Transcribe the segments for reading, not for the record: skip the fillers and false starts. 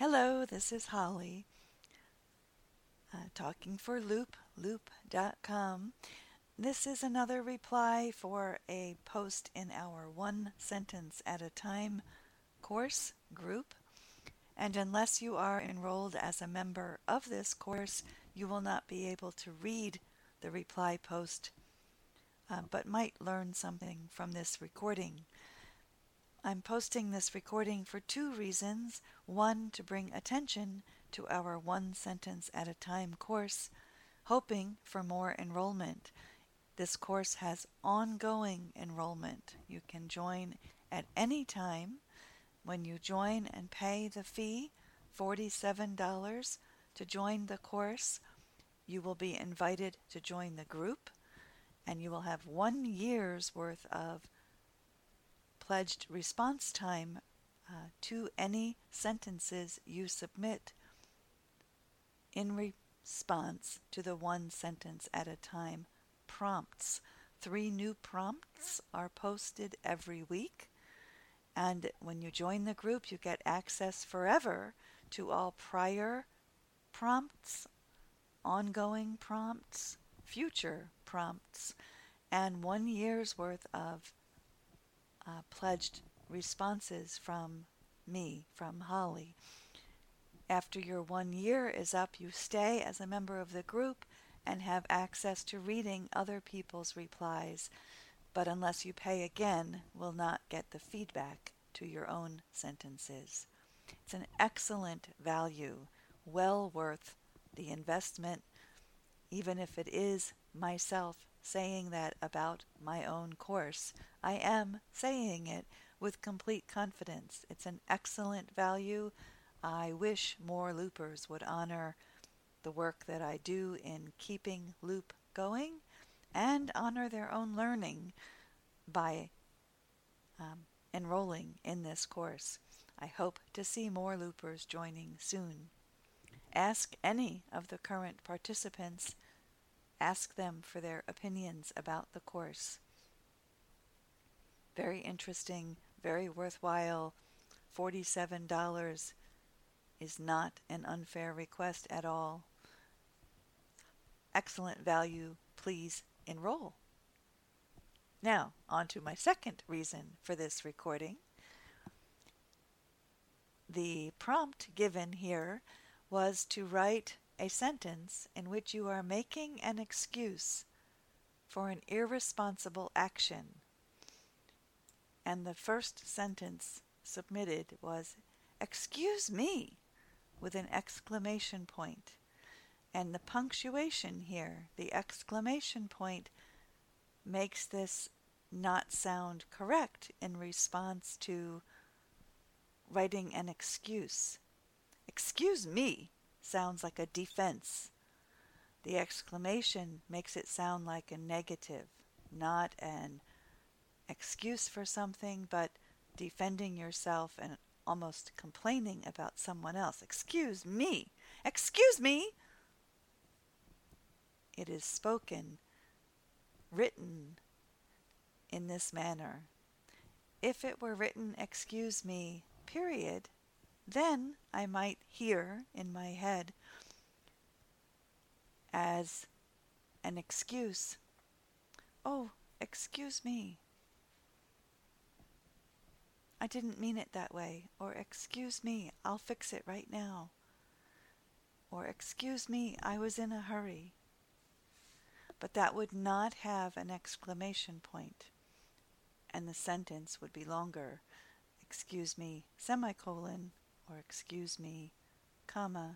Hello, this is Holly, talking for loop.com. This is another reply for a post in our One Sentence at a Time course group. And unless you are enrolled as a member of this course, you will not be able to read the reply post, but might learn something from this recording. I'm posting this recording for two reasons. One, to bring attention to our One Sentence at a Time course, hoping for more enrollment. This course has ongoing enrollment. You can join at any time. When you join and pay the fee, $47 to join the course, you will be invited to join the group, and you will have 1 year's worth of pledged response time to any sentences you submit in response to the One Sentence at a Time prompts. 3 new prompts are posted every week, and when you join the group, you get access forever to all prior prompts, ongoing prompts, future prompts, and 1 year's worth of pledged responses from me, from Holly. After your 1 year is up, you stay as a member of the group and have access to reading other people's replies, but unless you pay again, will not get the feedback to your own sentences. It's an excellent value, well worth the investment, even if it is myself saying that about my own course. I am saying it with complete confidence. It's an excellent value. I wish more loopers would honor the work that I do in keeping loop going and honor their own learning by enrolling in this course. I hope to see more loopers joining soon. Ask any of the current participants. Ask them for their opinions about the course. Very interesting, very worthwhile. $47 is not an unfair request at all. Excellent value. Please enroll. Now, on to my second reason for this recording. The prompt given here was to write a sentence in which you are making an excuse for an irresponsible action. And the first sentence submitted was, "Excuse me," with an exclamation point. And the punctuation here, the exclamation point, makes this not sound correct in response to writing an excuse. "Excuse me" sounds like a defense. The exclamation makes it sound like a negative, not an excuse for something, but defending yourself and almost complaining about someone else. "Excuse me! Excuse me!" It is spoken, written in this manner. If it were written, "Excuse me, period," then I might hear in my head as an excuse, "Oh, excuse me. I didn't mean it that way," or "Excuse me, I'll fix it right now," or "Excuse me, I was in a hurry." But that would not have an exclamation point, and the sentence would be longer. "Excuse me, semicolon," or "Excuse me, comma."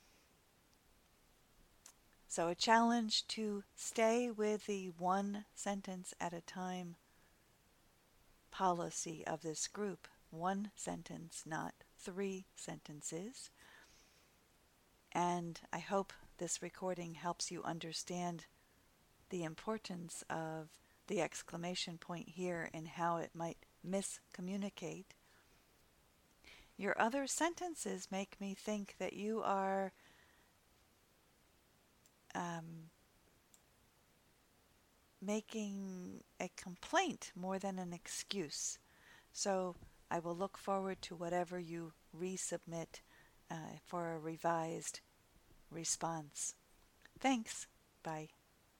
So a challenge to stay with the one sentence at a time policy of this group. 1 sentence, not 3 sentences. And I hope this recording helps you understand the importance of the exclamation point here and how it might miscommunicate. Your other sentences make me think that you are making a complaint more than an excuse. So I will look forward to whatever you resubmit for a revised response. Thanks. Bye.